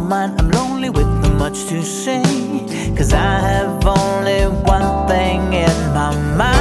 mind, I'm lonely with not much to say, 'cause I have only one thing in my mind.